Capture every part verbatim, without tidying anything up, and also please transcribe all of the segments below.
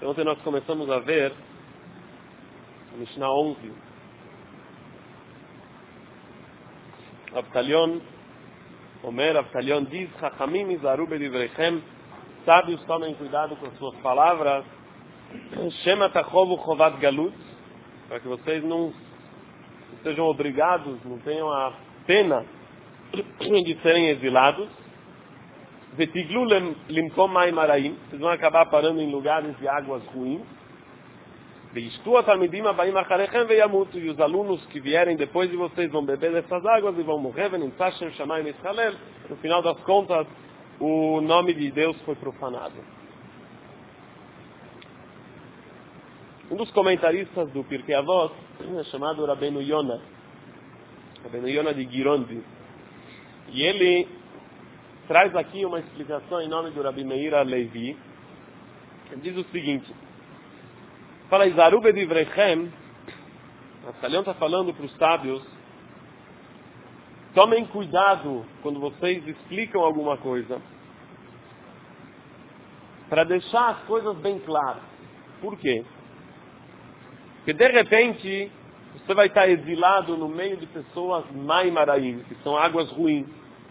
Ontem nós começamos a ver a Mishnah onze. Avtalion Omer, Avtalion diz, Chachamim izaru bedivreichem, sábios tomem cuidado com as suas palavras, Shema tachovu chovat galut, para que vocês não sejam obrigados, não tenham a pena de serem exilados. Vetiglu limkom ma'im araim, vocês vão acabar parando em lugares de águas ruins. Veishtu atalmidim abaim acharechem veyamutu, e os alunos que vierem depois de vocês vão beber dessas águas e vão morrer. Venimtza shem shamayim yishalel. No final das contas, o nome de Deus foi profanado. Um dos comentaristas do Pirkei Avot é chamado Rabbeinu Yonah, Rabbeinu Yonah de Girondi, e ele traz aqui uma explicação em nome do Rabi Meir Alevi. Ele diz o seguinte: fala, Izaru bedivreichem, Avtalion está falando para os sábios, tomem cuidado quando vocês explicam alguma coisa, para deixar as coisas bem claras. Por quê? Porque de repente você vai estar exilado no meio de pessoas ma'im araim, que são águas ruins.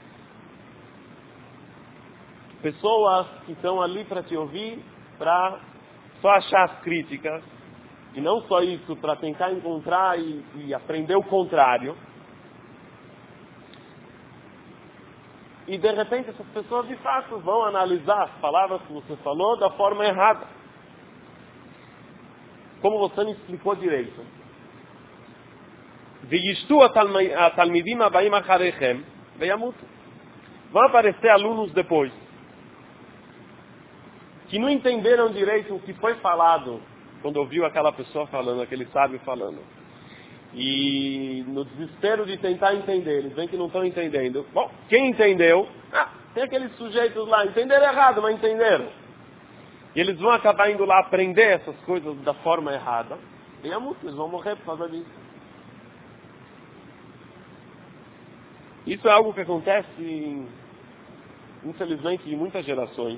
Pessoas que estão ali para te ouvir, para só achar as críticas, e não só isso, para tentar encontrar e, e aprender o contrário. E de repente essas pessoas de fato vão analisar as palavras que você falou da forma errada, como você não explicou direito. Veishtu atalmidim abaim acharechem veyamutu. Vão aparecer alunos depois que não entenderam direito o que foi falado quando ouviu aquela pessoa falando, aquele sábio falando. E no desespero de tentar entender, eles veem que não estão entendendo. Bom, quem entendeu? Ah, tem aqueles sujeitos lá, entenderam errado, mas entenderam. E eles vão acabar indo lá aprender essas coisas da forma errada. E eles vão morrer por causa disso. Isso é algo que acontece, infelizmente, em muitas gerações,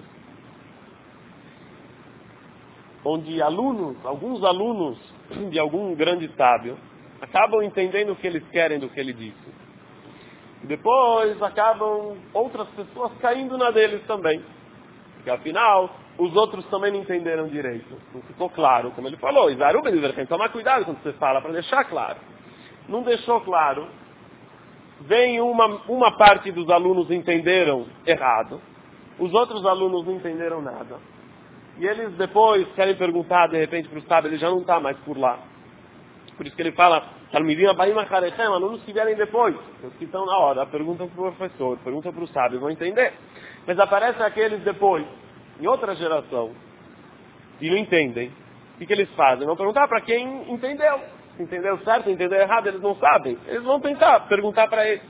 onde alunos, alguns alunos de algum grande sábio, acabam entendendo o que eles querem do que ele disse. E depois acabam outras pessoas caindo na deles também. Porque afinal, os outros também não entenderam direito. Não ficou claro, como ele falou. Izaru bedivreichem, tomar cuidado quando você fala, para deixar claro. Não deixou claro. Vem uma, uma parte dos alunos entenderam errado. Os outros alunos não entenderam nada. E eles depois querem perguntar, de repente, para o sábio, ele já não está mais por lá. Por isso que ele fala, talmidim abaim acharechem, alunos que vierem depois. Os que estão na hora, perguntam para o professor, perguntam para o sábio, vão entender. Mas aparecem aqueles depois, em outra geração, e não entendem. O que eles fazem? Vão perguntar para quem entendeu. Se entendeu certo, entendeu errado, eles não sabem. Eles vão tentar perguntar para eles.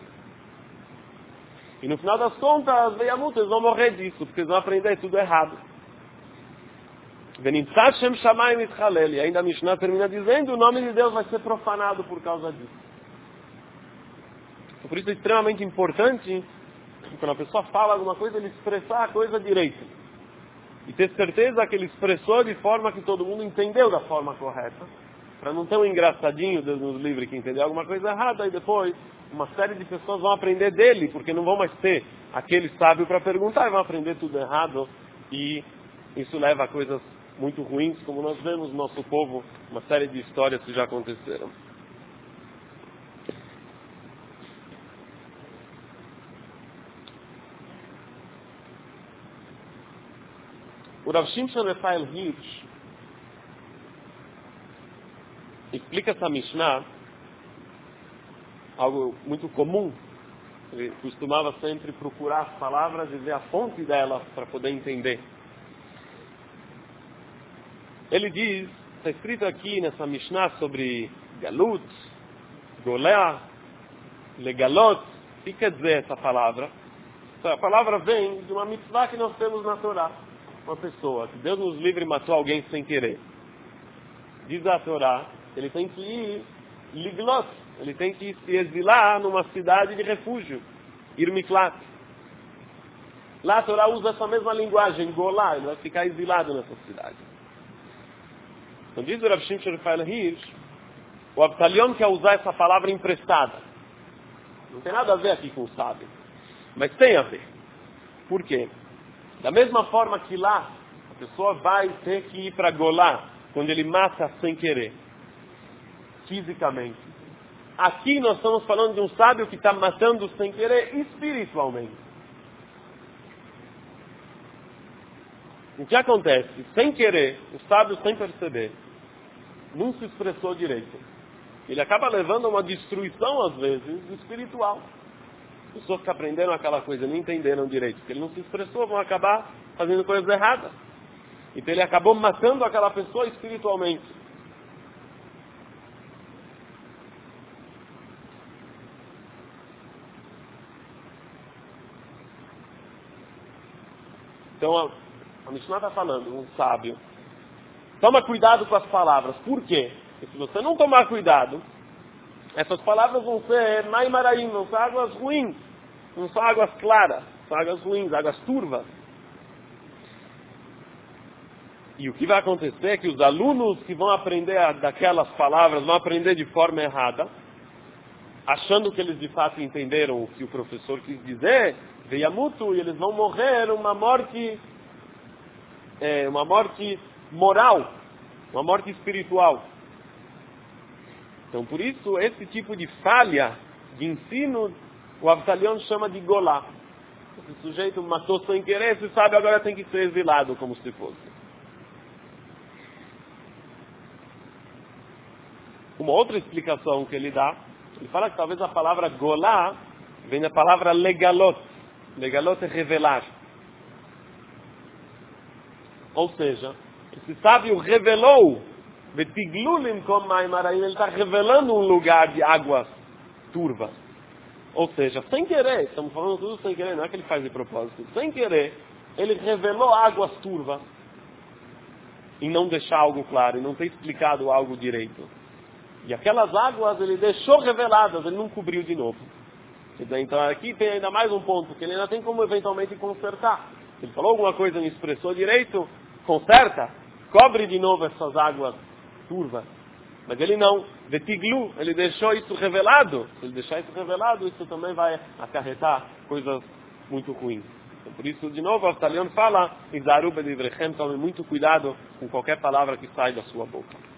E no final das contas, veyamutu, eles vão morrer disso, porque eles vão aprender tudo errado. Venimtza shem shamayim yishalel, e ainda a Mishnah termina dizendo, o nome de Deus vai ser profanado por causa disso. Por isso é extremamente importante, quando a pessoa fala alguma coisa, ele expressar a coisa direito. E ter certeza que ele expressou de forma que todo mundo entendeu da forma correta. Para não ter um engraçadinho, Deus nos livre, que entendeu alguma coisa errada, e depois uma série de pessoas vão aprender dele, porque não vão mais ter aquele sábio para perguntar, e vão aprender tudo errado, e isso leva a coisas muito ruins, como nós vemos no nosso povo, uma série de histórias que já aconteceram. O Rav Shimshon Raphael Hirsch explica essa Mishnah, algo muito comum. Ele costumava sempre procurar as palavras e ver a fonte delas para poder entender. Ele diz, está escrito aqui nessa Mishnah sobre Galut, Golea, Legalot. O que quer dizer essa palavra? A palavra vem de uma mitzvah que nós temos na Torá. Uma pessoa, que Deus nos livre, matou alguém sem querer. Diz a Torá, ele tem que ir Liglot, ele tem que se exilar numa cidade de refúgio, Ir Miklat. Lá a Torá usa essa mesma linguagem, Golá, ele vai ficar exilado nessa cidade. Então diz o Rav Shimshon Raphael Hirsch, o Avtalion quer usar essa palavra emprestada. Não tem nada a ver aqui com o sábio. Mas tem a ver. Por quê? Da mesma forma que lá, a pessoa vai ter que ir para Golá, quando ele mata sem querer, fisicamente. Aqui nós estamos falando de um sábio que está matando sem querer espiritualmente. O que acontece? Sem querer, o sábio sem perceber, não se expressou direito. Ele acaba levando a uma destruição, às vezes, espiritual. As pessoas que aprenderam aquela coisa não entenderam direito, porque ele não se expressou, vão acabar fazendo coisas erradas. Então ele acabou matando aquela pessoa espiritualmente. Então a, a Mishnah está falando, um sábio, toma cuidado com as palavras. Por quê? Porque se você não tomar cuidado, essas palavras vão ser maimaraim, vão ser águas ruins, não são águas claras, são águas ruins, águas turvas. E o que vai acontecer é que os alunos que vão aprender a, daquelas palavras vão aprender de forma errada, achando que eles de fato entenderam o que o professor quis dizer, veyamutu, e eles vão morrer uma morte, é, uma morte moral, uma morte espiritual. Então, por isso, esse tipo de falha de ensino, o Avtalion chama de golá. Esse sujeito matou sem querer, se sabe, agora tem que ser exilado, como se fosse. Uma outra explicação que ele dá, ele fala que talvez a palavra golá vem da palavra legalot. Legalot é revelar. Ou seja, esse sábio revelou, ele está revelando um lugar de águas turvas. Ou seja, sem querer, estamos falando tudo sem querer, não é que ele faz de propósito. Sem querer, ele revelou águas turvas em não deixar algo claro, em não ter explicado algo direito. E aquelas águas ele deixou reveladas, ele não cobriu de novo. Então aqui tem ainda mais um ponto, que ele ainda tem como eventualmente consertar. Se ele falou alguma coisa e não expressou direito, conserta, cobre de novo essas águas turvas. Mas ele não, vetiglu, ele deixou isso revelado. Se ele deixar isso revelado, isso também vai acarretar coisas muito ruins. Então, por isso, de novo, o Avtalion fala, Izaru bedivrechem, tome muito cuidado com qualquer palavra que sai da sua boca.